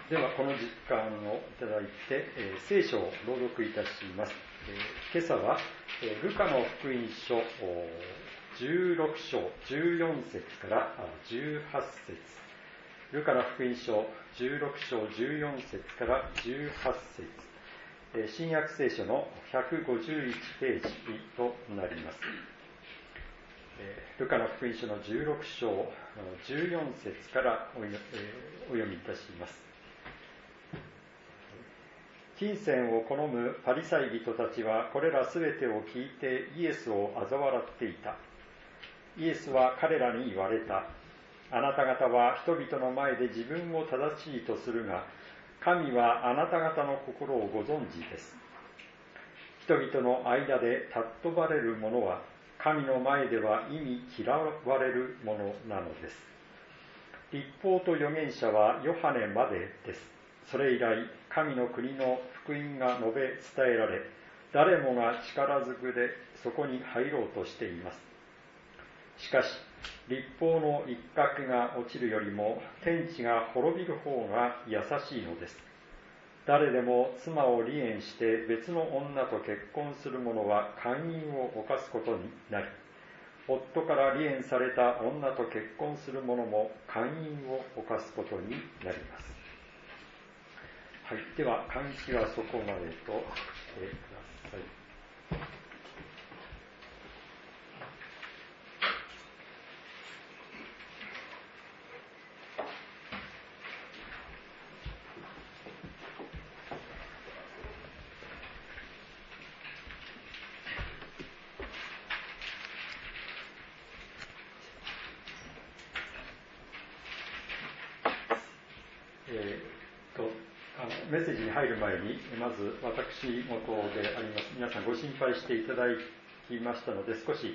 ではこの時間をいただいて、聖書を朗読いたします。今朝は、ルカの福音書16章14節から18節、ルカの福音書16章14節から18節、新約聖書の151ページとなります。ルカの福音書の16章14節からお読みいたします。金銭を好むパリサイ人たちはこれらすべてを聞いてイエスを嘲笑っていた。イエスは彼らに言われた。あなた方は人々の前で自分を正しいとするが、神はあなた方の心をご存知です。人々の間で尊ばれるものは、神の前では忌み嫌われるものなのです。律法と預言者はヨハネまでです。それ以来、神の国の福音が述べ伝えられ、誰もが力ずくでそこに入ろうとしています。しかし、律法の一角が落ちるよりも、天地が滅びる方が優しいのです。誰でも妻を離縁して別の女と結婚する者は姦淫を犯すことになり、夫から離縁された女と結婚する者も姦淫を犯すことになります。はい、では、換気はそこまでとしてください。メッセージに入る前に、まず私事であります。皆さんご心配していただきましたので、少し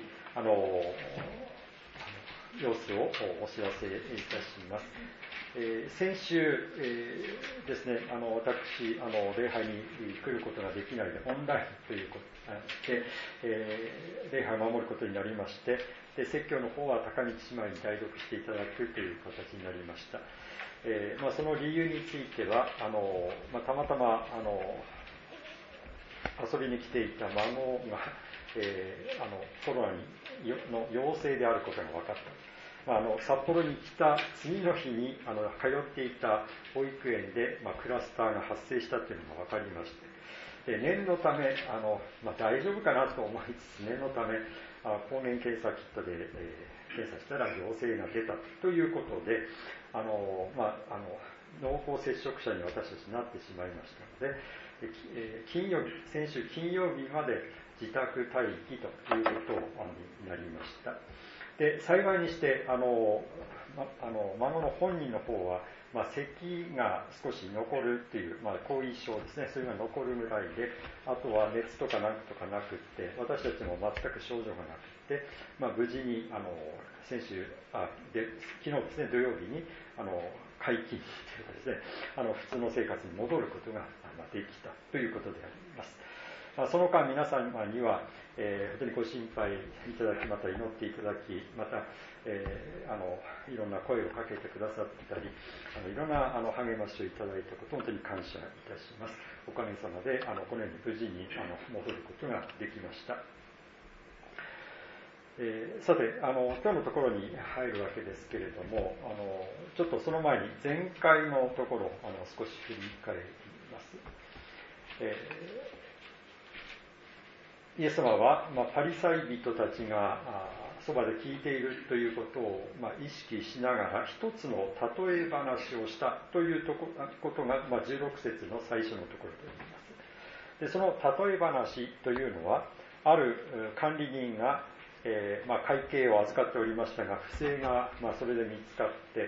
様子をお知らせいたします。先週、ですね、私礼拝に来ることができないで、オンラインということで、礼拝を守ることになりまして、で説教の方は高道姉妹に代読していただくという形になりました。その理由についてはたまたま遊びに来ていた孫が、コロナの陽性であることが分かった。札幌に来た次の日に通っていた保育園で、クラスターが発生したというのが分かりまして、で念のため大丈夫かなと思いつつ、念のため抗原検査キットで、検査したら陽性が出たということで、濃厚接触者に私たちなってしまいましたので、先週金曜日まで自宅待機ということになりました。で幸いにして孫の本人の方は、咳が少し残るっていう、後遺症ですね、それが残るぐらいで、あとは熱とかなんとかなくって、私たちも全く症状がなくって、無事に昨日ですね、土曜日に解禁というかですね、普通の生活に戻ることができたということであります。その間皆様には、本当にご心配いただき、また祈っていただき、また、いろんな声をかけてくださったり、いろんな励ましをいただいたことを本当に感謝いたします。おかげさまでこのように無事に戻ることができました。さて今日のところに入るわけですけれども、ちょっとその前に前回のところ少し振り返ります。イエス様は、パリサイ人たちがそばで聞いているということを、意識しながら一つの例え話をしたということが、16節の最初のところとなります。でその例え話というのは、ある管理人が、会計を預かっておりましたが、不正が、それで見つかって、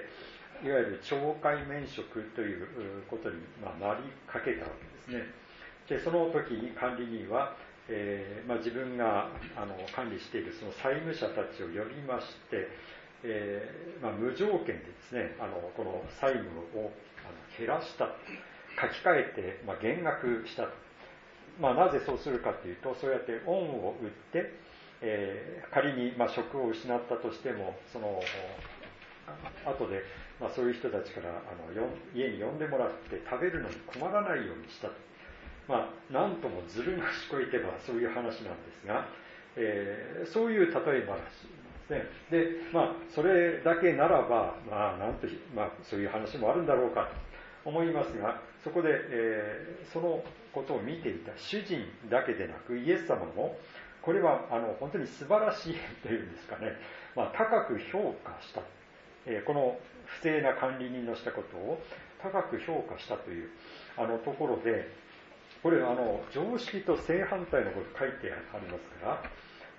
いわゆる懲戒免職ということに、なりかけたわけですね。でその時に管理人は、自分が管理しているその債務者たちを呼びまして、無条件でですね、この債務を減らした、書き換えて、減額したと。なぜそうするかというと、そうやって恩を売って、仮に職を失ったとしても、その後でそういう人たちから家に呼んでもらって食べるのに困らないようにしたと。なんともずる賢いてばそういう話なんですが、そういう例え話ですね。で、それだけならば、そういう話もあるんだろうかと思いますが、そこで、そのことを見ていた主人だけでなく、イエス様も、これは本当に素晴らしいというんですかね、高く評価した。この不正な管理人のしたことを高く評価したというところで、これ常識と正反対のこと書いてありますから、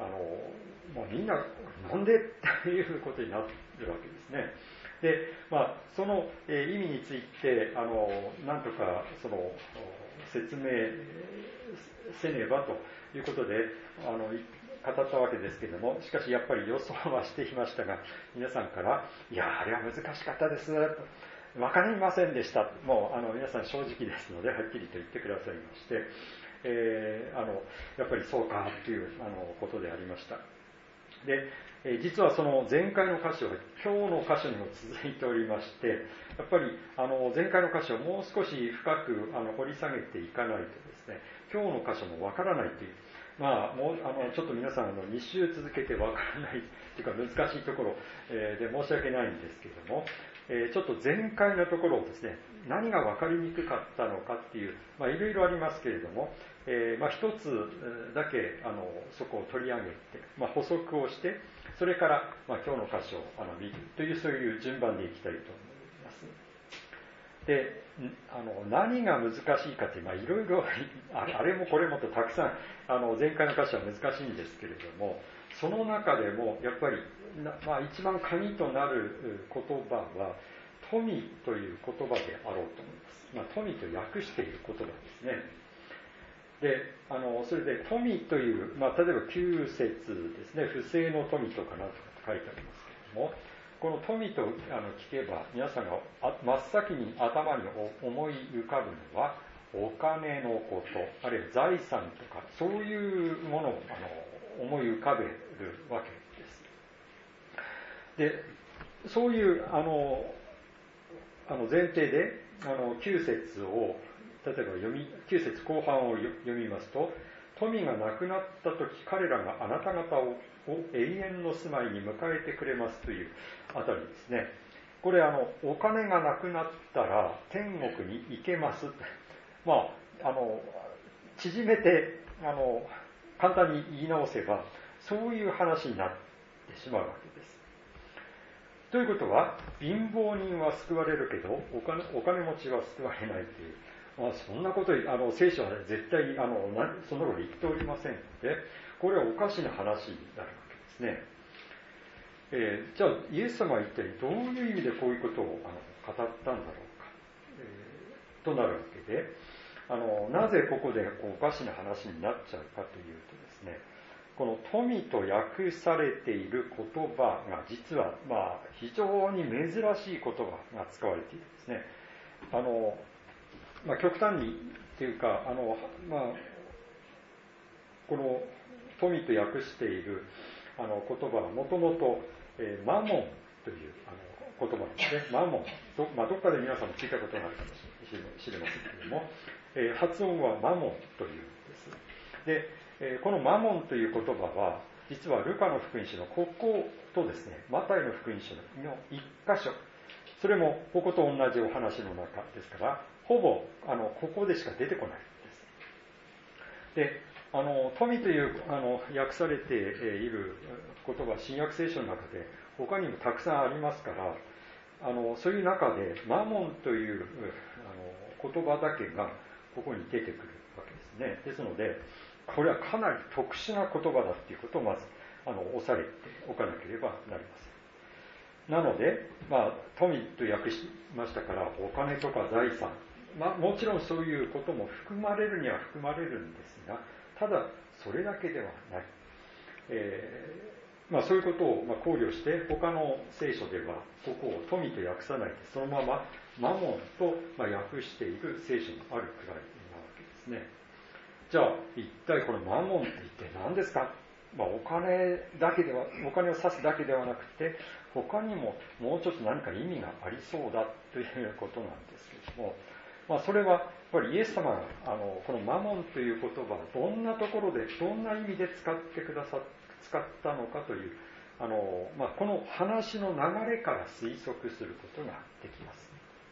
みんななんでっていうことになるわけですね。で、その意味についてなんとかその説明せねばということで語ったわけですけれども、しかしやっぱり予想はしていましたが、皆さんから、いや、あれは難しかったです、わかりませんでした、もう皆さん正直ですので、はっきりと言ってくださいまして、やっぱりそうかということでありました。で、実はその前回の箇所は今日の箇所にも続いておりまして、やっぱり前回の箇所をもう少し深く掘り下げていかないとですね、今日の箇所もわからないという、もうちょっと皆さん2週続けてわからないというか難しいところ、で申し訳ないんですけれども、ちょっと前回のところをですね、何が分かりにくかったのかっていう、いろいろありますけれども、一つだけそこを取り上げて、補足をして、それから、今日の箇所を見るという、そういう順番でいきたいと思います。で、何が難しいかって、いろいろあれもこれもとたくさん前回の箇所は難しいんですけれども、その中でもやっぱり一番鍵となる言葉は富という言葉であろうと思います。富と訳している言葉ですね。で、それで富という、例えば9節ですね、不正の富とかなんとか書いてありますけれども、この富と聞けば皆さんが真っ先に頭に思い浮かぶのはお金のこと、あるいは財産とかそういうものを思い浮かべるわけです。で、そういう前提で9節を例えば9節後半を読みますと、富がなくなった時彼らがあなた方を永遠の住まいに迎えてくれますというあたりですね。これお金がなくなったら天国に行けます。縮めて簡単に言い直せばそういう話になってしまうわけです。ということは、貧乏人は救われるけどお金持ちは救われないという、そんなこと聖書は絶対そんなこと言っておりませんので、これはおかしな話になるわけですね。じゃあイエス様は一体どういう意味でこういうことを語ったんだろうか、となるわけで、なぜここでおかしな話になっちゃうかというとですね、この富と訳されている言葉が実は非常に珍しい言葉が使われているんですね。極端にっていうかこの富と訳している言葉はもともとマモンという言葉ですね。マモンどっかで皆さんも聞いたことがあるかもしれませんけれども、発音はマモンというんです。で、このマモンという言葉は実はルカの福音書のこことですね、マタイの福音書の一箇所、それもここと同じお話の中ですから、ほぼここでしか出てこないです。で、富という訳されている言葉、新約聖書の中で他にもたくさんありますから、そういう中でマモンという言葉だけがここに出てくるわけですね。ですので、これはかなり特殊な言葉だということをまず押さえておかなければなりません。なので、富と訳しましたから、お金とか財産、もちろんそういうことも含まれるには含まれるんですが、ただそれだけではない。そういうことを考慮して、他の聖書ではここを富と訳さないで、そのままマモンと訳している聖書もあるくらいなわけですね。じゃあ一体このマモンって一体何ですか。お金を指すだけではなくて、 他にももうちょっと何か意味がありそうだということなんですけども、それはやっぱりイエス様がこのマモンという言葉をどんなところでどんな意味で使ったのかというこの話の流れから推測することができます。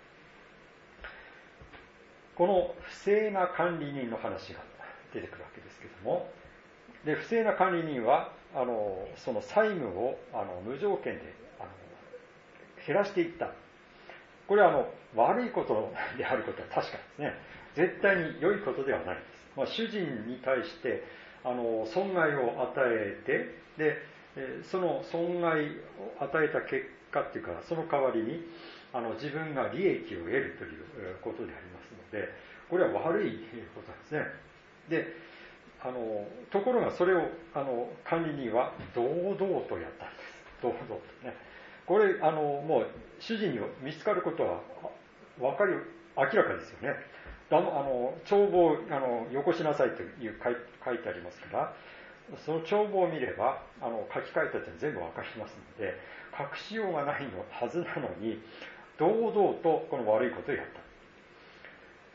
この不正な管理人の話が出てくるわけですけども、で不正な管理人はその債務を無条件で減らしていった。これは悪いことであることは確かですね。絶対に良いことではないです。主人に対して損害を与えて、でその損害を与えた結果っていうか、その代わりに自分が利益を得るということでありますので、これは悪いことなんですね。でところがそれを管理人は堂々とやったんです。堂々とね。これもう主人に見つかることは明らかですよね。帳簿をよこしなさいという書いてありますから、その帳簿を見れば書き換えたって全部わかりますので、隠しようがないのはずなのに堂々とこの悪いことをやった。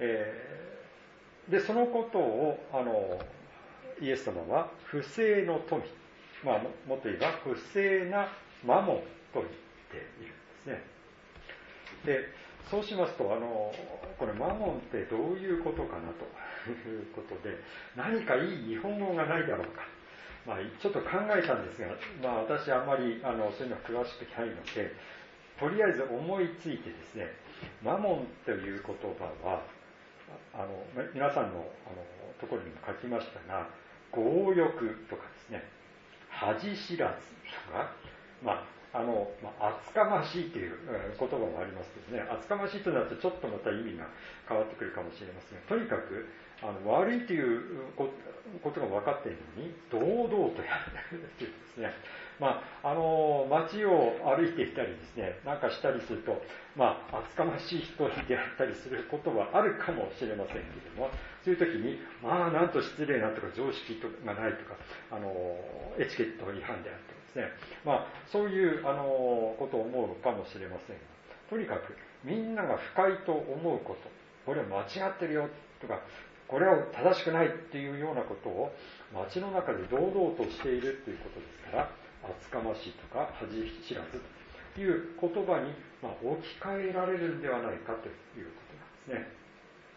でそのことをイエス様は不正の富、もっと言えば不正なマモンと言っているんですね。でそうしますとこれマモンってどういうことかなということで、何かいい日本語がないだろうか、ちょっと考えたんですが、私あんまりそういうの詳しくないので、とりあえず思いついてですね、マモンという言葉は皆さんのところにも書きましたが、強欲とかですね、恥知らずとか、厚かましいという言葉もありますけどね、厚かましいとなるとちょっとまた意味が変わってくるかもしれませんが、とにかく悪いということが分かっているのに堂々とやるというですね、街を歩いていたりですね、なんかしたりすると、厚かましい人に出会ったりすることはあるかもしれませんけれども、そういう時になんと失礼なとか常識がないとかエチケット違反であるとかですね、そういうことを思うかもしれませんが、とにかくみんなが不快と思うこと、これは間違ってるよとか、これは正しくないっていうようなことを街の中で堂々としているということですから、厚かましいとか恥知らずという言葉に置き換えられるんではないかということなんですね。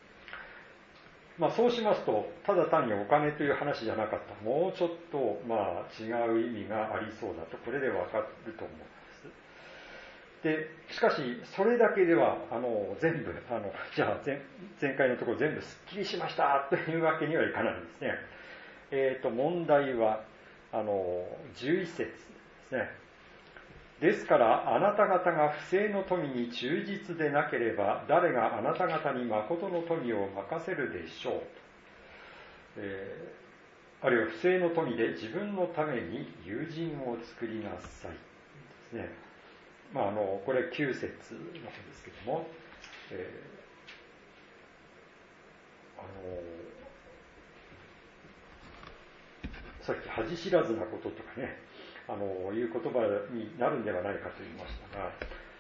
そうしますと、ただ単にお金という話じゃなかった、もうちょっと違う意味がありそうだと、これでわかると思います。でしかしそれだけでは全部じゃあ前回のところ全部すっきりしましたというわけにはいかないんですね。問題は11節ですね。ですからあなた方が不正の富に忠実でなければ、誰があなた方に誠の富を任せるでしょう、あるいは不正の富で自分のために友人を作りなさいですね。これ9節の方ですけども、さっき恥知らずなこととかね、いう言葉になるんではないかと言いましたが、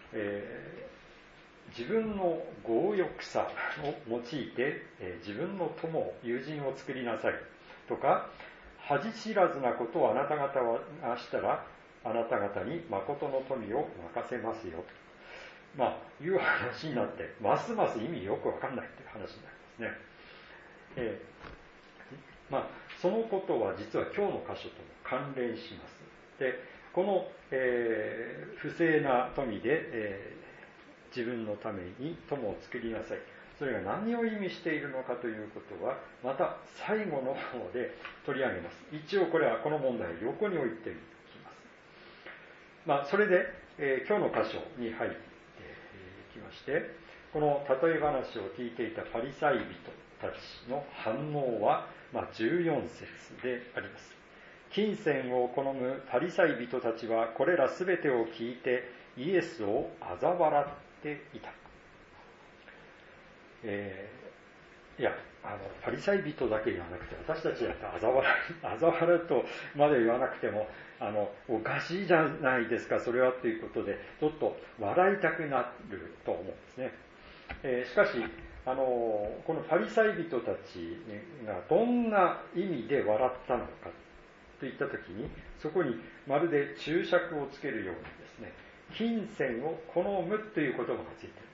自分の強欲さを用いて、自分の友、友人を作りなさいとか、恥知らずなことをあなた方がしたら、あなた方に誠の富を任せますよと、いう話になって、ますます意味よくわかんないという話になりますね。そのことは実は今日の箇所とも関連します。でこの、不正な富で、自分のために友を作りなさい、それが何を意味しているのかということはまた最後の方で取り上げます。一応これはこの問題を横に置いておきます。それで、今日の箇所に入っていきまして、この例え話を聞いていたパリサイ人たちの反応は、14節であります。金銭を好むパリサイ人たちはこれらすべてを聞いてイエスを嘲笑っていた。 いや、パリサイ人だけ言わなくて、私たちだって嘲笑うとまで言わなくても、おかしいじゃないですか、それはということで、ちょっと笑いたくなると思うんですね。しかし、このパリサイ人たちがどんな意味で笑ったのかといったときに、そこにまるで注釈をつけるようにですね、金銭を好むという言葉がついているんです。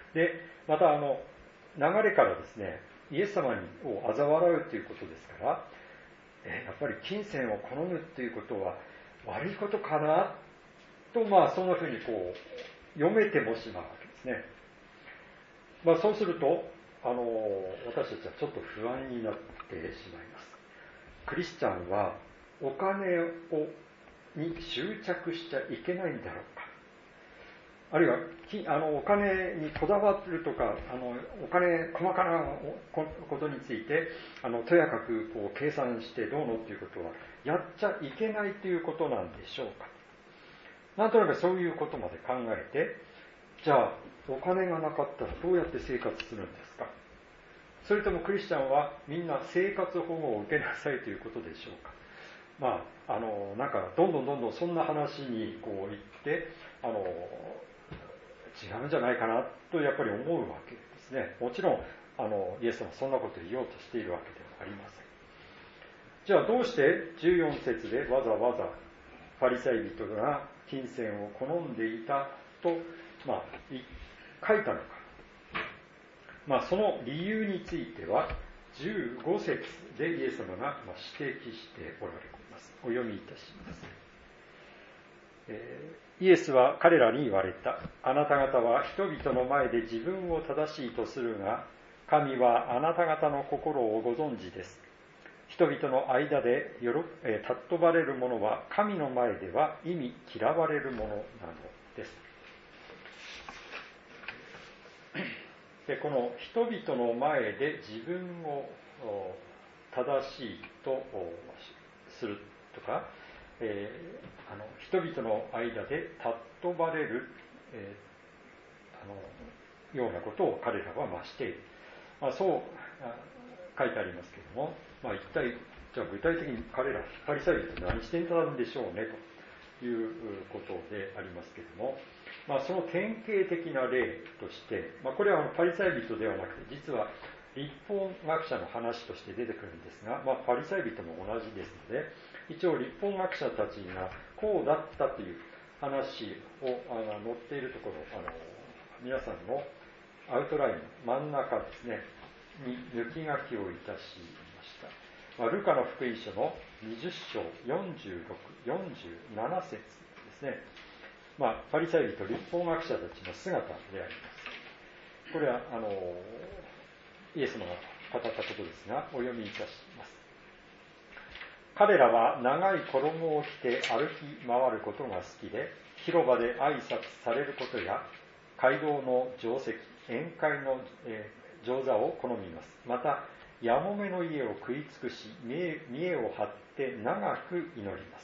で、また流れからですね、イエス様を嘲笑うということですから、やっぱり金銭を好むということは悪いことかなと、そんなふうに読めてもしまうわけですね。そうすると、私たちはちょっと不安になってしまいます。クリスチャンはお金に執着しちゃいけないんだろうか。あるいはお金にこだわるとか、お金細かなことについてとやかく計算してどうのっていうことはやっちゃいけないということなんでしょうか。なんとなくそういうことまで考えて、じゃあお金がなかったらどうやって生活するんですか。それともクリスチャンはみんな生活保護を受けなさいということでしょうか。なんかどんどんそんな話に行って違うんじゃないかなとやっぱり思うわけですね。もちろんイエス様はそんなことを言おうとしているわけではありません。じゃあどうして14節でわざわざパリサイ人が金銭を好んでいたと、書いたのか。その理由については15節でイエス様が指摘しておられます。お読みいたします。イエスは彼らに言われた。あなた方は人々の前で自分を正しいとするが、神はあなた方の心をご存知です。人々の間で尊ばれるものは神の前では忌み嫌われるものなのです。で、この人々の前で自分を正しいとするとか、人々の間で尊ばれる、ようなことを彼らはしている。そう書いてありますけれども、一体、じゃあ具体的に彼ら、パリサイ人って何してたんでしょうね、ということでありますけれども、その典型的な例として、これはパリサイ人ではなくて、実は立法学者の話として出てくるんですが、パリサイ人も同じですので、一応立法学者たちがこうだったという話を載っているところ、皆さんのアウトライン真ん中ですね、に抜き書きをいたしました。ルカの福音書の20章46、47節ですね。パリサイ人、立法学者たちの姿であります。これはイエス様が語ったことですが、お読みいたします。彼らは長い衣を着て歩き回ることが好きで、広場で挨拶されることや、街道の定石、宴会の上座を好みます。また、やもめの家を食い尽くし、見栄を張って長く祈ります。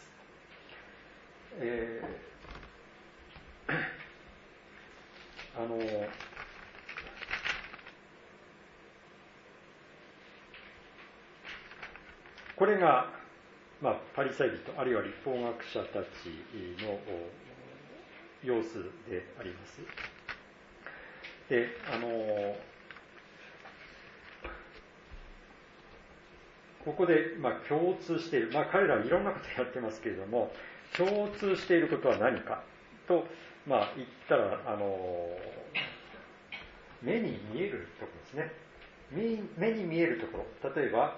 これが、パリサイ人、あるいは立法学者たちの様子であります。で、ここで、共通している、彼らはいろんなことをやってますけれども、共通していることは何かと、言ったら、目に見えるところですね。目に見えるところ。例えば、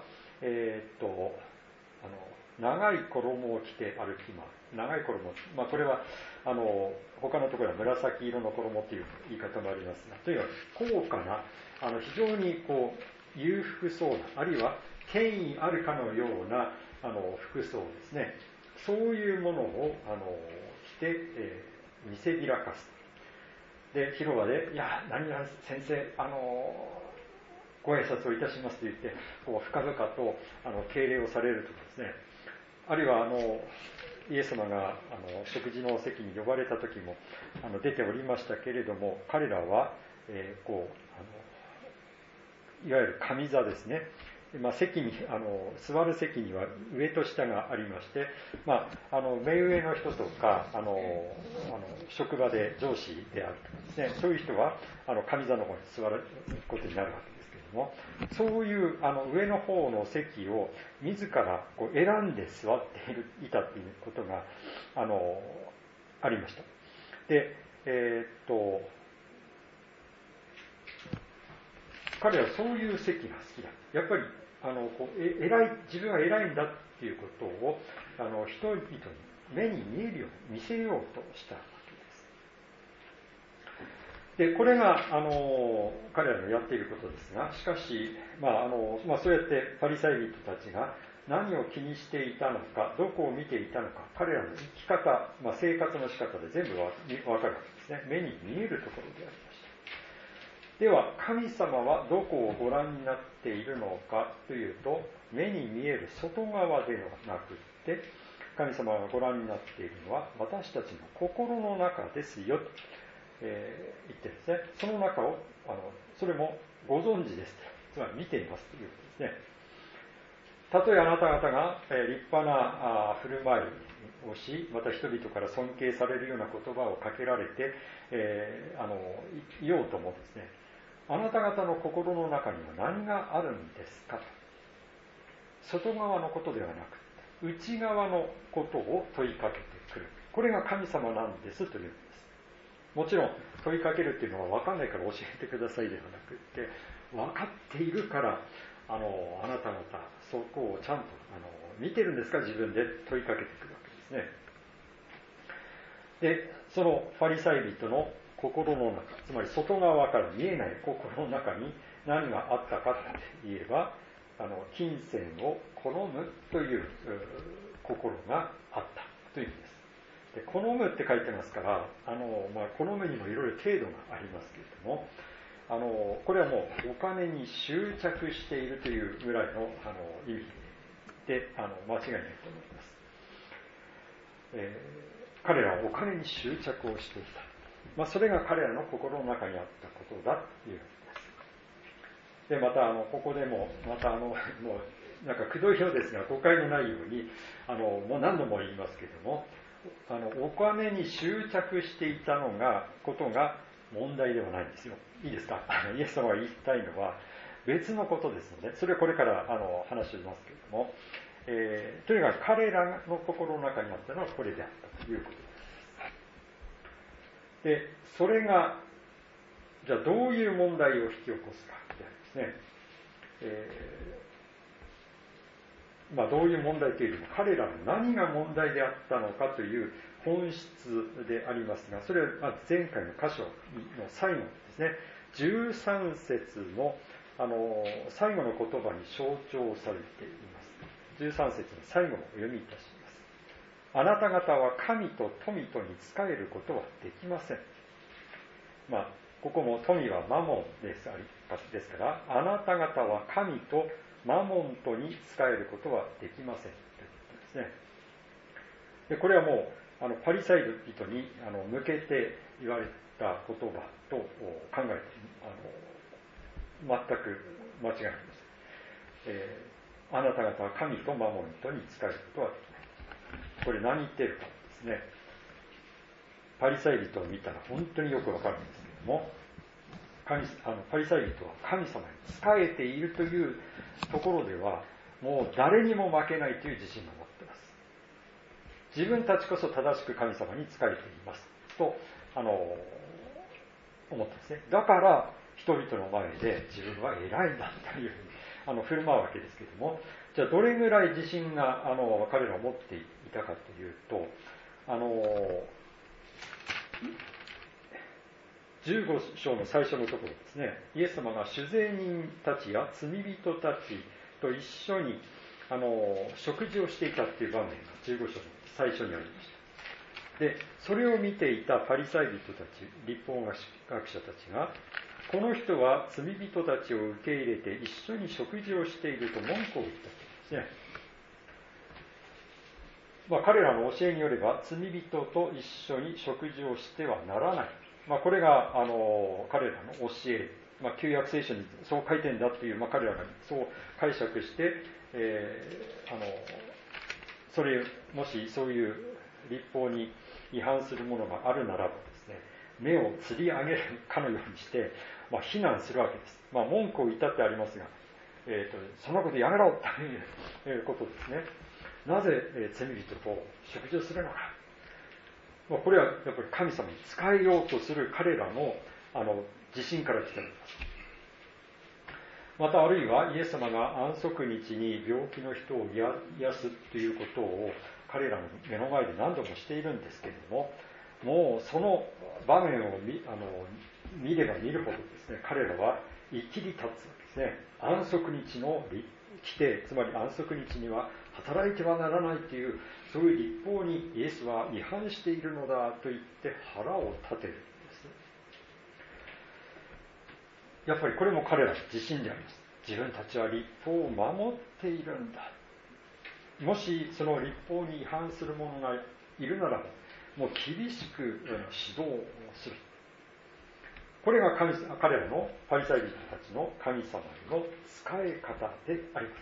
長い衣を着て歩き回る。長い衣。これは、他のところは紫色の衣という言い方もありますが、とにかく高価な、非常に裕福そうな、あるいは権威あるかのような服装ですね。そういうものを着て、見せびらかす。で、広場で、いや、何々先生、ご挨拶をいたしますと言って、深々と敬礼をされるとかですね。あるいはイエス様が食事の席に呼ばれた時も出ておりましたけれども、彼らは、 いわゆる上座ですね。席に座る席には上と下がありまして、目上の人とか職場で上司であるとかですね、そういう人は上座の方に座ることになるわけですけれども、そういう上の方の席を自らこう選んで座っていたということがありました。で、彼はそういう席が好きだ。やっぱり自分は偉いんだっていうことを人々に目に見えるように見せようとしたわけです。で、これが彼らのやっていることですが、しかし、そうやってパリサイ人たちが何を気にしていたのか、どこを見ていたのか、彼らの生き方、生活の仕方で全部わかるわけですね。目に見えるところでありました。では、神様はどこをご覧になっているのかというと、目に見える外側ではなくって、神様がご覧になっているのは私たちの心の中ですよと、言ってですね、その中をそれもご存知です、つまり見ていますということですね。たとえあなた方が立派な振る舞いをし、また人々から尊敬されるような言葉をかけられて、いようともですね、あなた方の心の中には何があるんですかと。外側のことではなくて、内側のことを問いかけてくる。これが神様なんですというんです。もちろん、問いかけるっていうのは分かんないから教えてくださいではなくって、分かっているから、あなた方、そこをちゃんと見てるんですか、自分で問いかけてくるわけですね。で、そのファリサイ人の心の中、つまり外側から見えない心の中に何があったかと言えば、金銭を好むという心があったという意味です。で、好むって書いてますから、好むにもいろいろ程度がありますけれども、これはもうお金に執着しているというぐらいの意味で間違いないと思います。彼らはお金に執着をしていた。それが彼らの心の中にあったことだというわけです。で、またここでもまたもうなんかくどいようですが誤解のないようにもう何度も言いますけれども、お金に執着していたことが問題ではないんですよ。いいですか？イエス様が言いたいのは別のことですので、それはこれから話しますけれども、とにかく彼らの心の中にあったのはこれであったということです。で、それがじゃあどういう問題を引き起こすかでありますね。どういう問題というよりも彼らの何が問題であったのかという本質でありますが、それは前回の箇所の最後ですね、13節の最後の言葉に象徴されています。13節の最後をお読みいたします。あなた方は神と富とに仕えることはできません。ここも富はマモンですから、あなた方は神とマモンとに仕えることはできませんということですね。で、これはもうパリサイ人に向けて言われた言葉と考えて全く間違いありません。あなた方は神とマモンとに仕えることはできない。これ何言ってるかですね。パリサイ人を見たら本当によくわかるんですけども、パリサイ人は神様に仕えているというところではもう誰にも負けないという自信を持っています。自分たちこそ正しく神様に仕えていますと思ってですね。だから人々の前で自分は偉いんだというふうに振る舞うわけですけれども、じゃあどれぐらい自信が彼らは持っていたかというと、15章の最初のところですね、イエス様が酒税人たちや罪人たちと一緒に食事をしていたっていう場面が15章の最初にありました。で、それを見ていたパリサイ人たち、律法学者たちが、この人は罪人たちを受け入れて一緒に食事をしていると文句を言ったというんですね。彼らの教えによれば罪人と一緒に食事をしてはならない。これが彼らの教え旧約聖書にそう書いてんだっていう、彼らがそう解釈して、それもしそういう律法に違反するものがあるならばですね、目を吊り上げるかのようにして、非難するわけです。文句を言ったってありますが、そんなことやめろということですね。なぜ罪人と食事をするのか。これはやっぱり神様に仕えようとする彼らの自信から来ております。またあるいはイエス様が安息日に病気の人を癒すということを彼らの目の前で何度もしているんですけれども、もうその場面を見れば見るほどですね、彼らは生きり立つわけですね。安息日の規定、つまり安息日には働いてはならないという、そういう律法にイエスは違反しているのだと言って腹を立てるんです。やっぱりこれも彼らの自信であります。自分たちは律法を守っているんだ。もしその律法に違反する者がいるならば、もう厳しく指導をする。これが彼らのパリサイ人たちの神様の仕え方であります。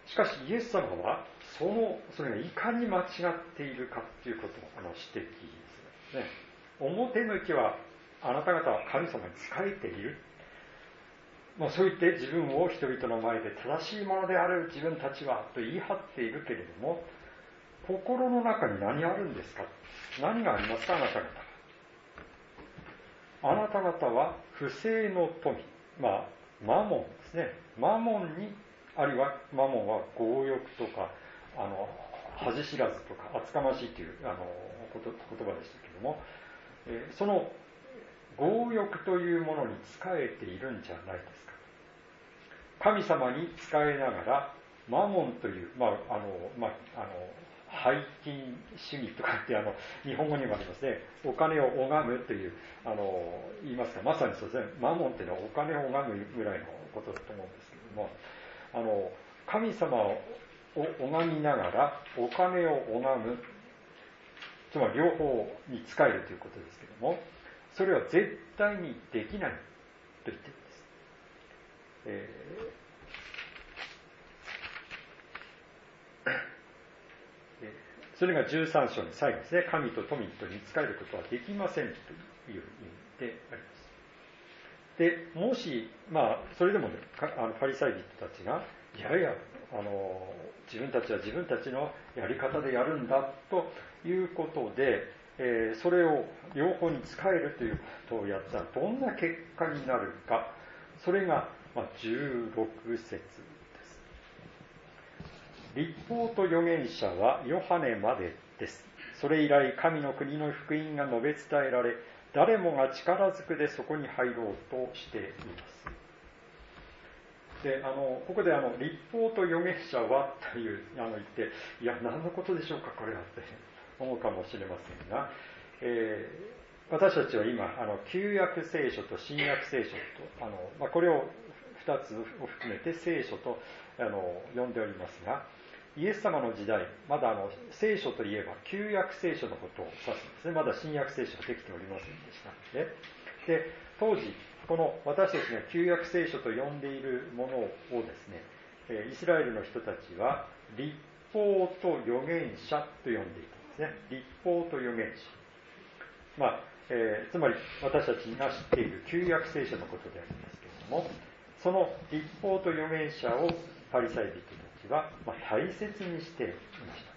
しかしイエス様はそれがいかに間違っているかということを指摘するんですね。表向きはあなた方は神様に仕えている。そう言って自分を人々の前で正しいものである自分たちはと言い張っているけれども、心の中に何あるんですか？何がありますか？あなた方。あなた方は不正の富、マモンですね。マモンに、あるいはマモンは強欲とか、恥知らずとか厚かましいという言葉でしたけれども、その強欲というものに仕えているんじゃないですか。神様に仕えながら、マモンという、拝金主義とかって日本語にもありますね。お金を拝むという、言いますか、まさにそうですね。マモンというのはお金を拝むぐらいのことだと思うんですけれども、神様を拝みながらお金を拝む、つまり両方に仕えるということですけれども、それは絶対にできないと言っているんです。それが13章の最後ですね。神と富とに仕えることはできませんという意味であります。で、もし、それでもね、パリサイ人たちが、いやいや、自分たちは自分たちのやり方でやるんだということで、それを両方に仕えるということをやったらどんな結果になるか、それが16節です。律法と預言者はヨハネまでです。それ以来神の国の福音が述べ伝えられ、誰もが力ずくでそこに入ろうとしています。で、ここで律法と預言者はという言って、いや何のことでしょうかこれはって思うかもしれませんが、私たちは今旧約聖書と新約聖書とこれを2つを含めて聖書と呼んでおりますが、イエス様の時代、まだ聖書といえば旧約聖書のことを指すんですね。まだ新約聖書ができておりませんでしたので。で、当時、この私たちが旧約聖書と呼んでいるものをですね、イスラエルの人たちは律法と預言者と呼んでいたんですね。律法と預言者。つまり私たちが知っている旧約聖書のことでありますけれども、その律法と預言者をパリサイ人たちは大切にしていました。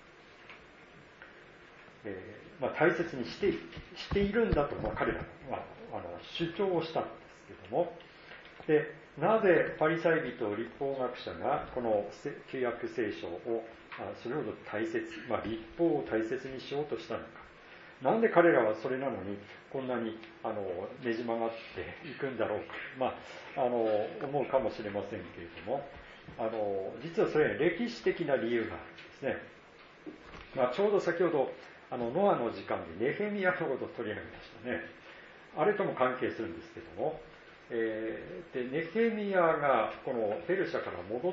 大切にしているんだと彼らは主張をしたんですけれども、でなぜパリサイ人律法学者がこの旧約聖書をそれほど大切、律法を大切にしようとしたのか。なんで彼らはそれなのにこんなにねじ曲がっていくんだろうか、思うかもしれませんけれども、実はそれは歴史的な理由があるんですね。ちょうど先ほどノアの時間でネヘミヤのことを取り上げましたね。あれとも関係するんですけども、でネヘミヤがこのペルシャから戻って、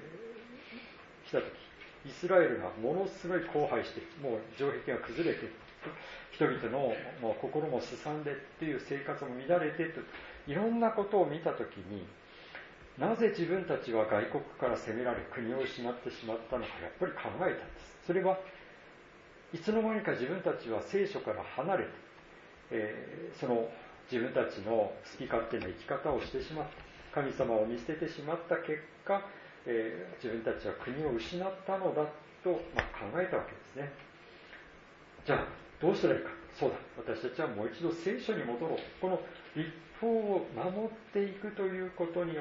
きたとき、イスラエルがものすごい荒廃して、もう城壁が崩れて人々のもう心もすさんでっていう生活も乱れてといろんなことを見たときに、なぜ自分たちは外国から攻められ国を失ってしまったのかやっぱり考えたんです。それはいつの間にか自分たちは聖書から離れて、その自分たちの好き勝手な生き方をしてしまった、神様を見捨ててしまった結果、自分たちは国を失ったのだと、考えたわけですね。じゃあどうしたらいいか。そうだ、私たちはもう一度聖書に戻ろう。この律法を守っていくということによって、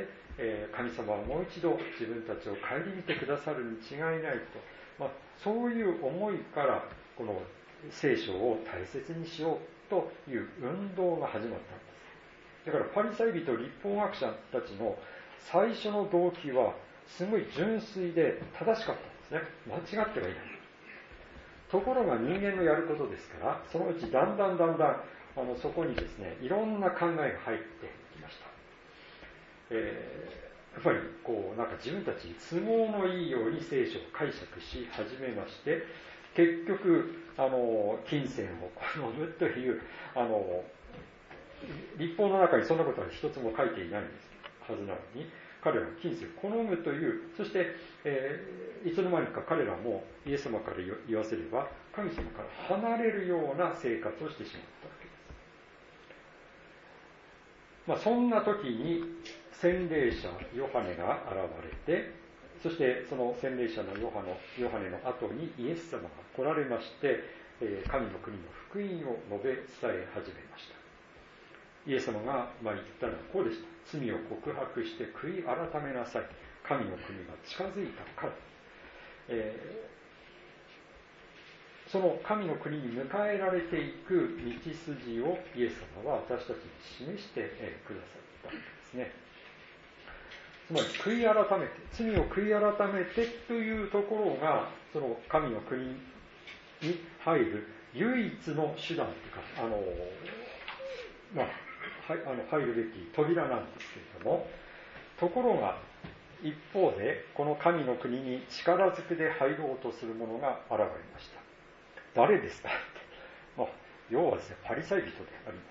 神様はもう一度自分たちを顧みてくださるに違いないと、そういう思いからこの聖書を大切にしようという運動が始まったんです。だからパリサイ人、律法学者たちの最初の動機はすごい純粋で正しかったんですね。間違ってはいない。ところが人間のやることですから、そのうちだんだんそこにですね、いろんな考えが入ってきました。やっぱり自分たちに都合のいいように聖書を解釈し始めまして、結局金銭を好むという律法の中にそんなことは一つも書いていないんですはずなのに、彼らは金銭を好むという、そして、いつの間にか彼らもイエス様から言わせれば神様から離れるような生活をしてしまったわけです。そんな時に洗礼者ヨハネが現れて、そしてその洗礼者のヨハネの後にイエス様が来られまして、神の国の福音を述べ伝え始めました。イエス様が言ったのはこうでした。罪を告白して悔い改めなさい。神の国が近づいたから。その神の国に迎えられていく道筋をイエス様は私たちに示してくださったんですね。つまり悔い改めて、罪を悔い改めてというところがその神の国に入る唯一の手段というか、入るべき扉なんですけれども、ところが一方でこの神の国に力ずくで入ろうとする者が現れました。誰ですか要はですね、パリサイ人であります。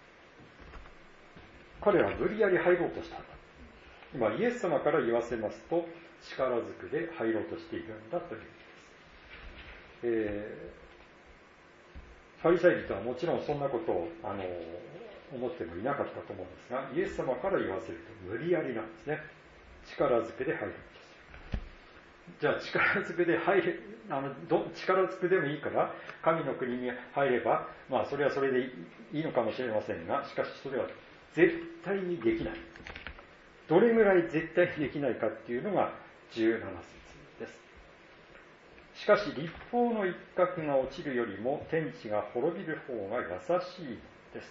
彼は無理やり入ろうとしたんだ。今イエス様から言わせますと、力ずくで入ろうとしているんだという意味です。パリサイ人はもちろんそんなことを思ってもいなかったと思うんですが、イエス様から言わせると無理やりなんですね。力ずくで入ろうとする。じゃあ力ずくで力ずくでもいいから神の国に入れば、それはそれでいいのかもしれませんが、しかしそれは絶対にできない。どれぐらい絶対にできないかっていうのが17節です。しかし律法の一角が落ちるよりも天地が滅びる方が優しいです。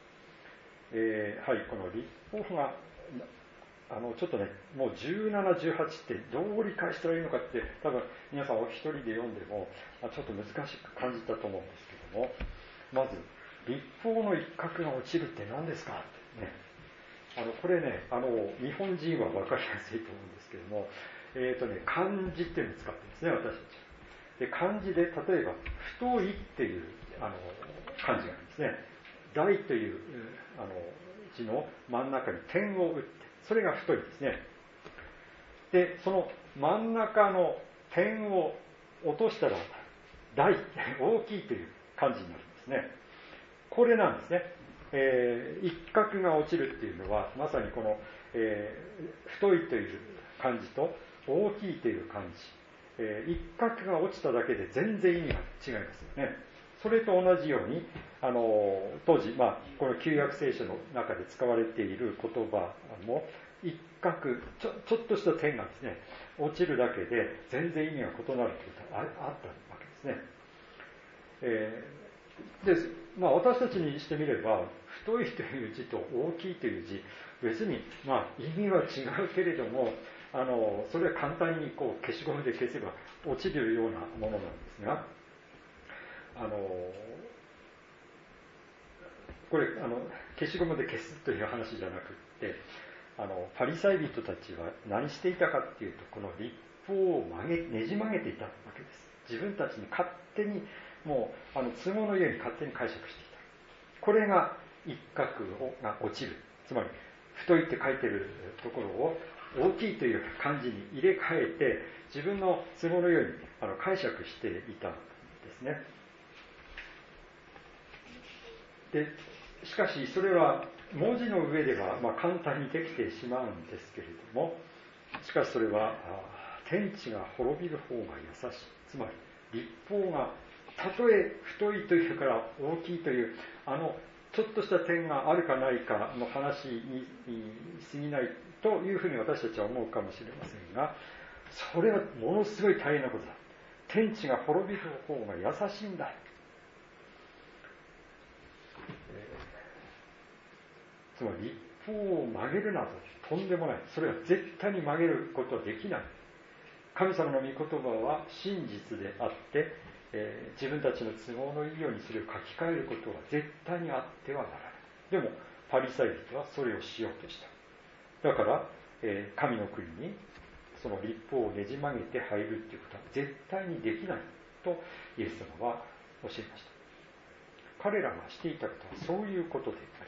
この律法がちょっとね、もう17、18ってどう理解したらいいのかって多分皆さんお一人で読んでもちょっと難しく感じたと思うんですけども、まず律法の一角が落ちるって何ですかってね、これね、日本人は分かりやすいと思うんですけども、漢字っていうのを使ってるんですね、私たち。で、漢字で例えば太いっていう漢字があるんですね。大という字の真ん中に点を打って、それが太いですね。で、その真ん中の点を落としたら大、大きいという漢字になるんですね。これなんですね。一角が落ちるっていうのはまさにこの、太いという漢字と大きいという漢字、一角が落ちただけで全然意味が違いますよね。それと同じように当時、この旧約聖書の中で使われている言葉も一角ちょっとした点がですね落ちるだけで全然意味が異なるということがあったわけですね。私たちにしてみれば太いという字と大きいという字、別に意味は違うけれどもそれは簡単に消しゴムで消せば落ちるようなものなんですが、これ消しゴムで消すという話じゃなくってパリサイ人たちは何していたかっていうと、この律法をねじ曲げていたわけです。自分たちに勝手にもう都合のように勝手に解釈していた。これが一角が落ちる。つまり太いって書いてるところを大きいという漢字に入れ替えて自分の都合のように解釈していたんですね。でしかしそれは文字の上では簡単にできてしまうんですけれども、しかしそれは天地が滅びる方が優しい。つまり立法がたとえ太いというから大きいというちょっとした点があるかないかの話に過ぎないというふうに私たちは思うかもしれませんが、それはものすごい大変なことだ。天地が滅びる方が優しいんだ。つまり立法を曲げるなどとんでもない。それは絶対に曲げることはできない。神様の御言葉は真実であって、自分たちの都合のいいようにそれを書き換えることは絶対にあってはならない。でもパリサイ人はそれをしようとした。だから、神の国にその立法をねじ曲げて入るということは絶対にできないとイエス様は教えました。彼らがしていたことはそういうことであり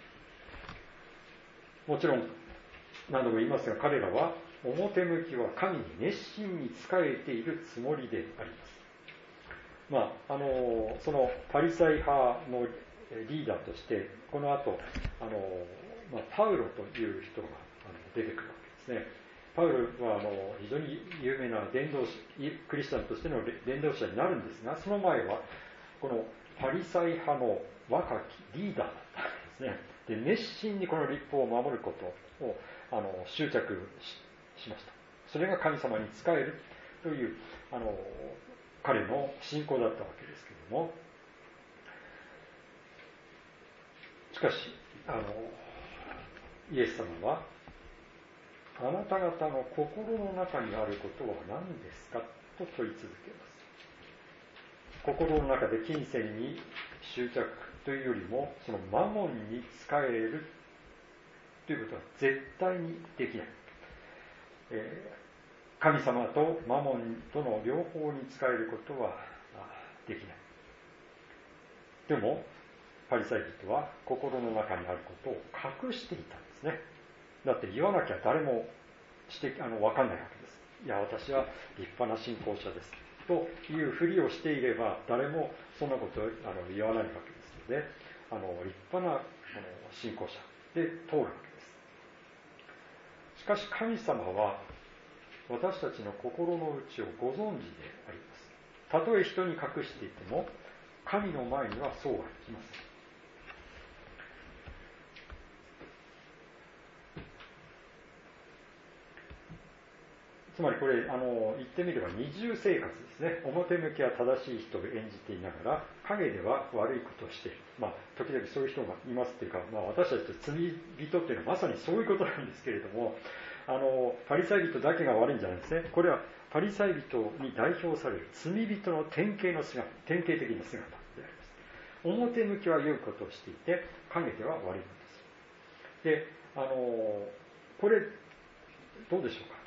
ます。もちろん何度も言いますが、彼らは表向きは神に熱心に仕えているつもりであります。そのパリサイ派のリーダーとしてこの後パウロという人が出てくるわけですね。パウロは非常に有名なクリスチャンとしての伝道者になるんですが、その前はこのパリサイ派の若きリーダーだったわけですね。で、熱心にこの立法を守ることを執着しました。それが神様に仕えるという彼の信仰だったわけですけれども、しかしイエス様はあなた方の心の中にあることは何ですかと問い続けます。心の中で金銭に執着というよりもそのマモンに仕えるということは絶対にできない。神様とマモンとの両方に仕えることはできない。でもパリサイ人は心の中にあることを隠していたんですね。だって言わなきゃ誰も分かんないわけです。いや、私は立派な信仰者ですというふりをしていれば誰もそんなことを言わないわけですので、立派な信仰者で通るわけです。しかし神様は私たちの心の内をご存知であります。たとえ人に隠していても神の前にはそうはいきません。つまりこれ言ってみれば二重生活ですね。表向きは正しい人を演じていながら陰では悪いことをしている。時々そういう人がいますっていうか、私たちと罪人っていうのはまさにそういうことなんですけれども、パリサイ人だけが悪いんじゃないですね。これはパリサイ人に代表される罪人の典型的な姿であります。表向きは良いことをしていて陰では悪いのです。で、これどうでしょうか。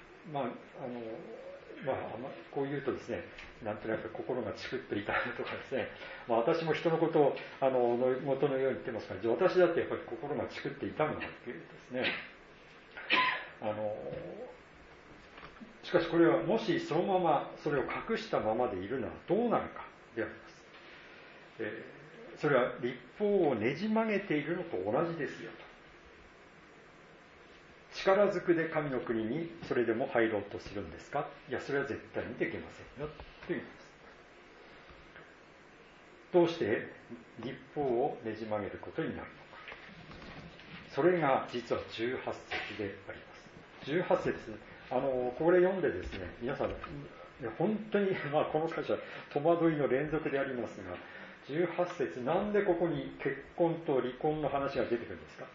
こう言うとですね、なんとなく心がチクッと痛むとかですね、私も人のことを元のように言ってますから、私だってやっぱり心がチクッと痛むわけですね。しかしこれはもしそのままそれを隠したままでいるならどうなるかであります。それは立法をねじ曲げているのと同じですよと。力ずくで神の国にそれでも入ろうとするんですか。いや、それは絶対にできませんよというんです。どうして立法をねじ曲げることになるのか。それが実は18節であります。18節、これ読んでですね、皆さん本当にこの箇所は戸惑いの連続でありますが、18節、なんでここに結婚と離婚の話が出てくるんですか。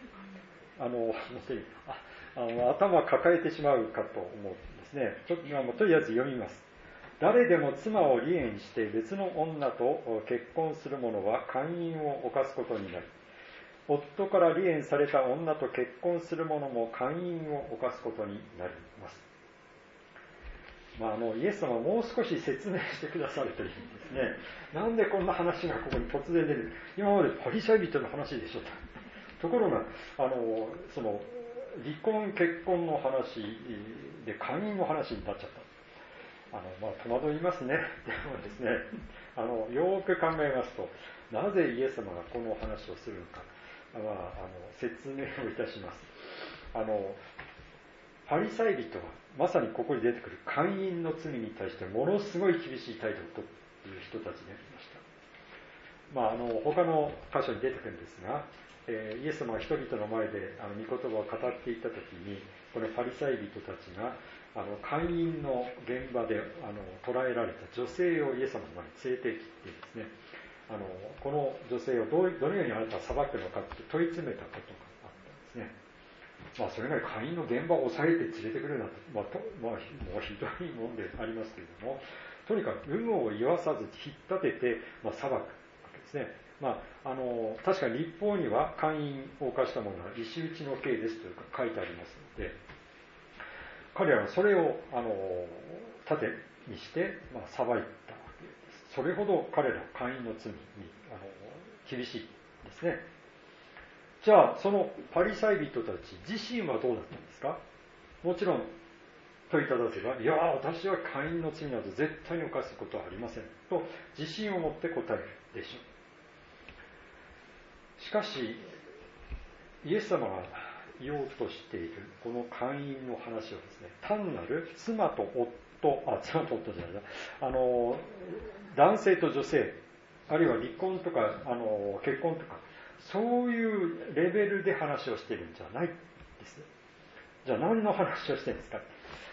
頭抱えてしまうかと思うんですね。とりあえず読みます。誰でも妻を離縁して別の女と結婚する者は姦淫を犯すことになり、夫から離縁された女と結婚する者も姦淫を犯すことになります。 イエス様はもう少し説明してくださるといいですね。なんでこんな話がここに突然出る。今までパリサイ人の話でしょと。ところが、その、離婚、結婚の話で、姦淫の話になっちゃった。戸惑いますね。でもですね、よーく考えますと、なぜイエス様がこの話をするのか、説明をいたします。パリサイ人は、まさにここに出てくる姦淫の罪に対してものすごい厳しい態度をとっている人たちでありました。他の箇所に出てくるんですが、イエス様が人々の前で御言葉を語っていたときに、このパリサイ人たちが姦淫の現場で捕らえられた女性をイエス様の前に連れてきてですね、この女性をどのようにあなたは裁くのかって問い詰めたことがあったんですね。それが姦淫の現場を押さえて連れてくるなんて、もうひどいもんでありますけれども、とにかく有無を言わさず引っ立てて、裁くわけですね。確かに立法には姦淫を犯した者は石打ちの刑ですというか書いてありますので、彼らはそれを盾にして裁いたわけです。それほど彼らは姦淫の罪に厳しいですね。じゃあそのパリサイ人たち自身はどうだったんですか。もちろん問いただせば、いや私は姦淫の罪など絶対に犯すことはありませんと自信を持って答えるでしょう。しかしイエス様が言おうとしているこの姦淫の話をですね、単なる妻と夫じゃないな、男性と女性、あるいは離婚とか結婚とか、そういうレベルで話をしているんじゃないです。じゃあ何の話をしてるんですか。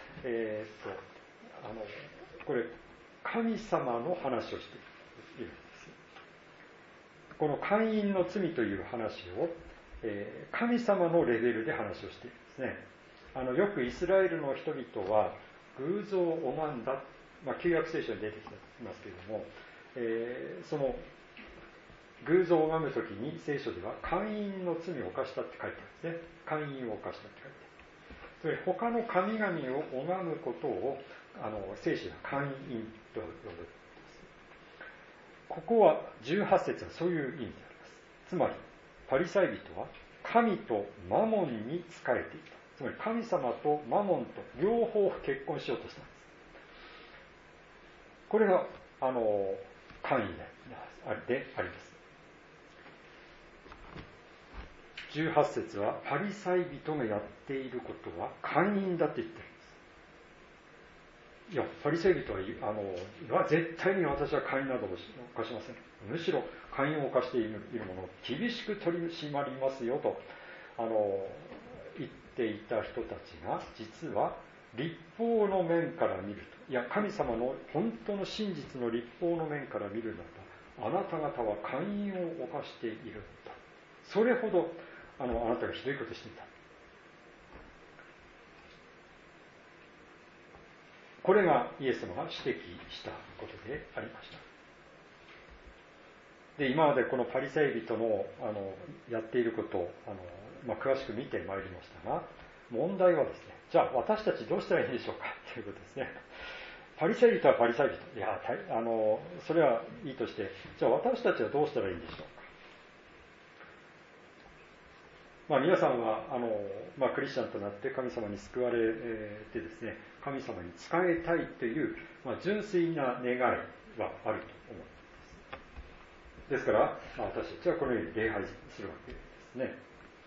これ神様の話をしているんです。この姦淫の罪という話を神様のレベルで話をしているんですね。よくイスラエルの人々は偶像を拝んだ、旧約聖書に出てきますけれども、その偶像を拝むときに聖書では姦淫の罪を犯したって書いてあるんですね。姦淫を犯したって書いてある。つまり他の神々を拝むことを聖書では姦淫と呼ぶんです。ここは18節はそういう意味であります。つまりパリサイ人は神とマモンに仕えていた。つまり神様とマモンと両方結婚しようとしたんです。これが姦淫であります。18節はパリサイ人がやっていることは姦淫だって言ってるんです。いや、パリサイ人は絶対に私は姦淫などを犯しません。むしろ姦淫を犯しているものを厳しく取り締まりますよと言っていた人たちが、実は律法の面から見ると、いや神様の本当の真実の律法の面から見るならば、あなた方は姦淫を犯しているんだ。それほどあなたがひどいことしていた。これがイエス様が指摘したことでありました。で、今までこのパリサイ人のやっていることを詳しく見てまいりましたが、問題はですね、じゃあ私たちどうしたらいいんでしょうかということですね。パリサイ人はパリサイ人、いやそれはいいとして、じゃあ私たちはどうしたらいいんでしょうか。皆さんはクリスチャンとなって神様に救われてですね、神様に仕えたいという、純粋な願いはあると思います。ですから、私たちはこのように礼拝するわけですね。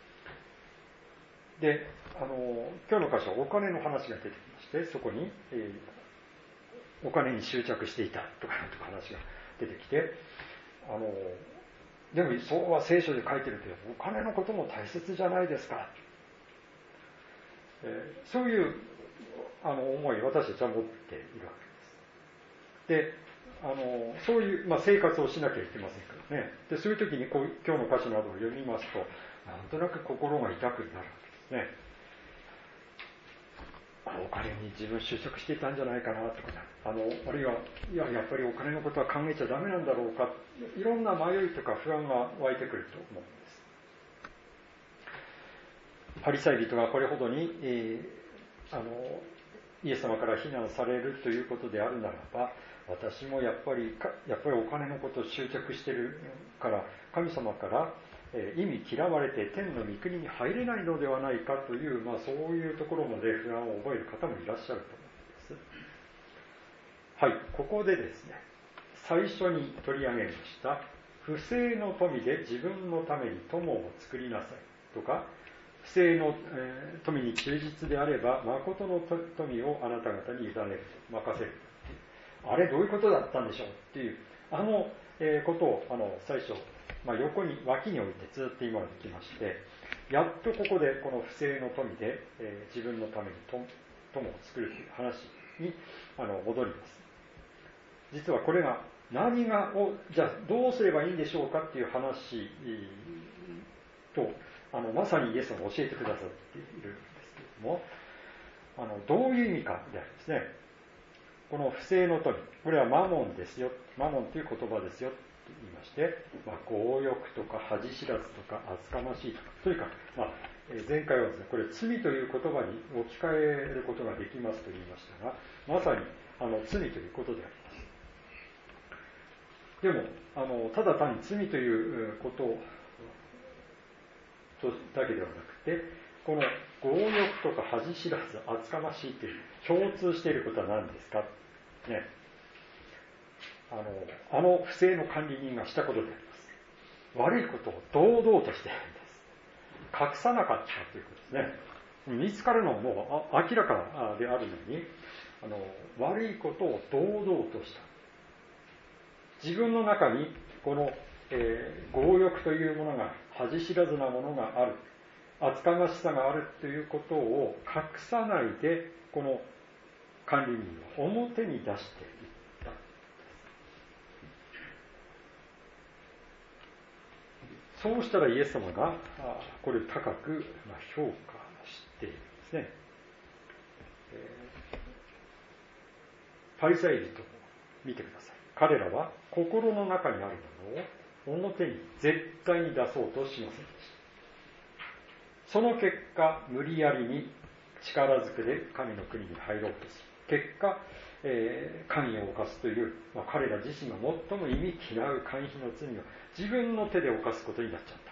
で、今日の箇所はお金の話が出てきまして、そこに、お金に執着していたとか話が出てきて、でもそうは聖書で書いてるけど、お金のことも大切じゃないですか。そういう思いを私たちは持っているわけです。で、そういう、生活をしなきゃいけませんからね。で、そういう時に今日の歌詞などを読みますと、なんとなく心が痛くなるわけですね。お金に自分執着していたんじゃないかなとか、あるいは、やっぱりお金のことは考えちゃダメなんだろうか、いろんな迷いとか不安が湧いてくると思うんです。パリサイ人がこれほどに、 イエス様から非難されるということであるならば、私もやっぱりお金のことを執着しているから、神様から意味嫌われて天の御国に入れないのではないかという、そういうところまで不安を覚える方もいらっしゃると思うんです。はい、ここでですね、最初に取り上げました不正の富で自分のために友を作りなさいとか、不正の富に忠実であれば誠の富をあなた方に委ねる、任せる。あれどういうことだったんでしょうっていうことを最初、横に脇に置いてずっと今まで来まして、やっとここでこの不正の富で、自分のために友を作るという話に戻ります。実はこれがじゃあどうすればいいんでしょうかっていう話とまさにイエスが教えてくださっているんですけれども、どういう意味かでありますね。この不正の富、これはマモンですよ、マモンという言葉ですよと言いまして、強欲とか恥知らずとか厚かましいとか、とにかく、前回はですね、これ罪という言葉に置き換えることができますと言いましたが、まさに罪ということであります。でもただ単に罪ということだけではなくて、この強欲とか恥知らず厚かましいという共通していることは何ですかね。不正の管理人がしたことであります。悪いことを堂々としているんです。隠さなかったということですね。見つかるのももう明らかであるのに、悪いことを堂々とした。自分の中にこの、強欲というものが、恥知らずなものがある、厚かましさがあるということを隠さないで、この管理人を表に出していった。そうしたらイエス様がこれを高く評価しているんですね。パリサイ人を見てください。彼らは心の中にあるものを表に絶対に出そうとしませんでした。その結果、無理やりに力ずくで神の国に入ろうとする。結果、神を犯すという、彼ら自身が最も忌み嫌う姦淫の罪を自分の手で犯すことになっちゃった。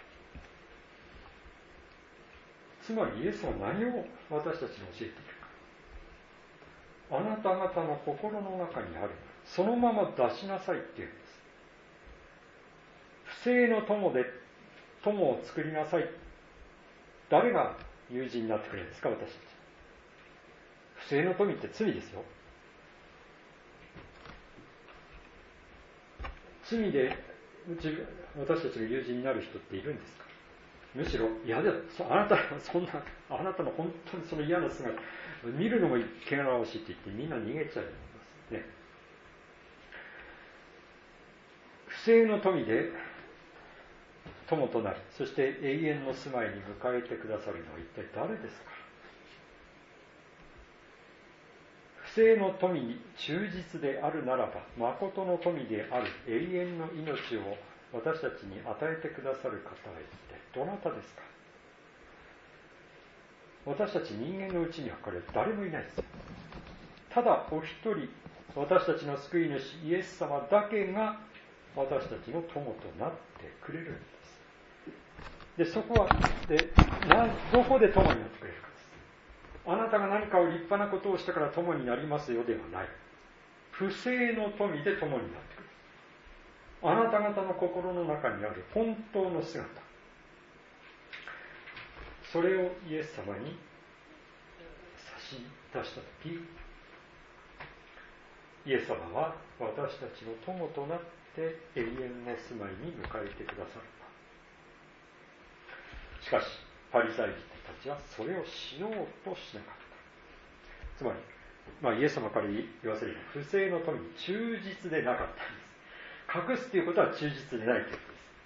つまりイエスは何を私たちに教えているか。あなた方の心の中にある、そのまま出しなさいって言うんです。不正の友で友を作りなさい。誰が友人になってくれるんですか、私たち。不正の富って罪ですよ。罪で私たちが友人になる人っているんですか。むしろ、いやだ、あなたの本当にその嫌な姿、見るのも汚らわしいって言ってみんな逃げちゃいますね。不正の富で友となり、そして永遠の住まいに迎えてくださるのは一体誰ですか。不正の富に忠実であるならば、誠の富である永遠の命を私たちに与えてくださる方は一体どなたですか。私たち人間のうちにはこれ誰もいないですよ。ただお一人、私たちの救い主イエス様だけが私たちの友となってくれるんです。で、そこはどこで友になってくれるかです。あなたが何かを立派なことをしたから友になりますよではない。不正の富で友になってくる。あなた方の心の中にある本当の姿、それをイエス様に差し出したとき、イエス様は私たちの友となって永遠の住まいに迎えてくださる。しかしパリサイ人たちはそれをしようとしなかった。つまり、イエス様から言わせれば不正の富に忠実でなかったんです。隠すということは忠実でないという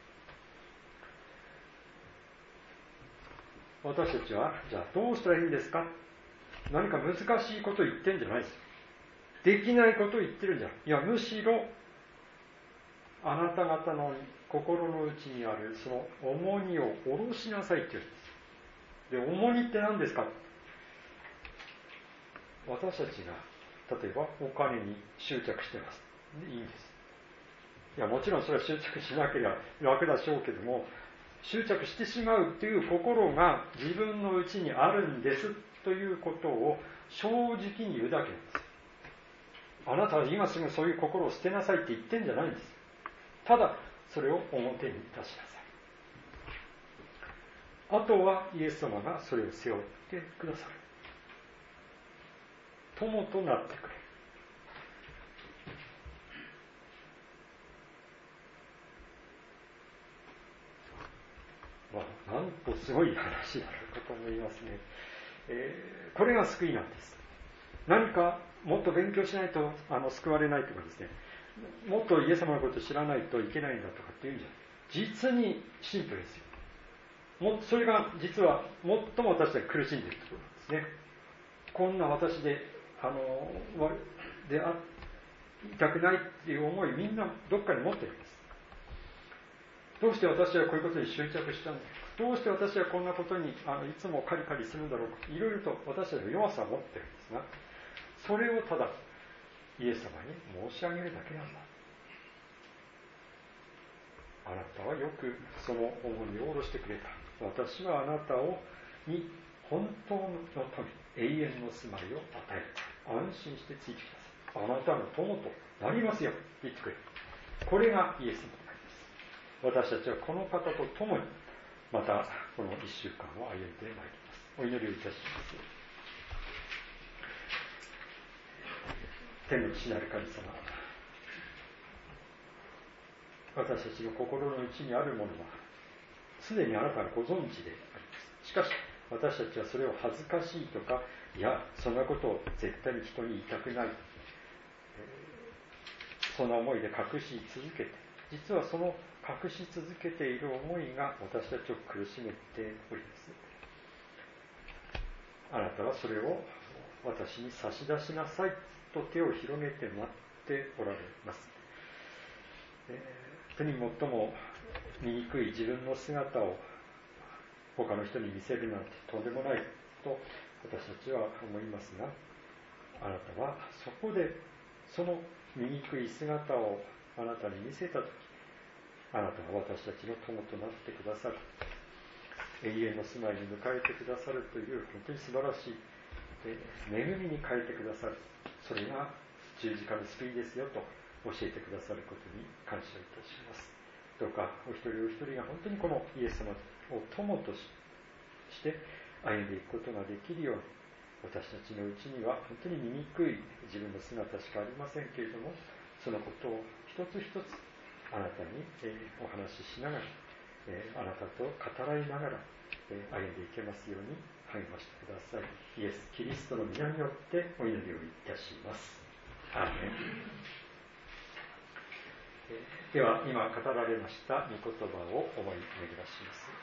ことです。私たちはじゃあどうしたらいいんですか。何か難しいことを言ってるんじゃないですよ。できないことを言ってるんじゃない。いや、むしろあなた方の心の内にあるその重荷を下ろしなさいって言うんです。で、重荷って何ですか。 私たちが例えばお金に執着してます。でいいんです。いやもちろんそれは執着しなければ楽でしょうけども、執着してしまうという心が自分のうちにあるんですということを正直に言うだけなんです。あなたは今すぐそういう心を捨てなさいって言ってんじゃないんです。ただそれを表に出しなさい。あとはイエス様がそれを背負ってくださる。友となってくれ。なんとすごい話だろうかと思いますね。これが救いなんです。何かもっと勉強しないと救われないとかですね、もっとイエス様のことを知らないといけないんだとかっていうんじゃない。実にシンプルですよ。それが実は最も私たち苦しんでいるところなんですね。こんな私でありたくないっていう思い、みんなどっかに持ってるんです。どうして私はこういうことに執着したんだろうか、どうして私はこんなことにいつもカリカリするんだろうか、いろいろと私たちの弱さを持ってるんですが、それをただイエス様に申し上げるだけなんだ。あなたはよくその重荷を下ろしてくれた。私はあなたに本当の富、永遠の住まいを与える。安心してついてください。あなたの友となりますよ、言ってくれる。これがイエスのことです。私たちはこの方と共にまたこの1週間を歩んでまいります。お祈りをいたします。天の父なる神様、私たちの心の内にあるものはすでにあなたがご存知であります。しかし私たちはそれを恥ずかしいとか、いやそんなことを絶対に人に言いたくない、そんな思いで隠し続けて、実はその隠し続けている思いが私たちを苦しめております。あなたはそれを私に差し出しなさいと手を広げて待っておられます。手に最も醜い自分の姿を他の人に見せるなんてとんでもないと私たちは思いますが、あなたはそこでその醜い姿をあなたに見せたとき、あなたは私たちの友となってくださる、永遠の住まいに迎えてくださるという本当に素晴らしい恵みに変えてくださる。それが十字架の救いですよと教えてくださることに感謝いたします。どうかお一人お一人が本当にこのイエス様を友として歩んでいくことができるように、私たちのうちには本当に醜い自分の姿しかありませんけれども、そのことを一つ一つあなたにお話ししながら、あなたと語らいながら歩んでいけますように励ましてください。イエス・キリストの皆によってお祈りをいたします。アーメン。では今語られました御言葉を思い巡らします。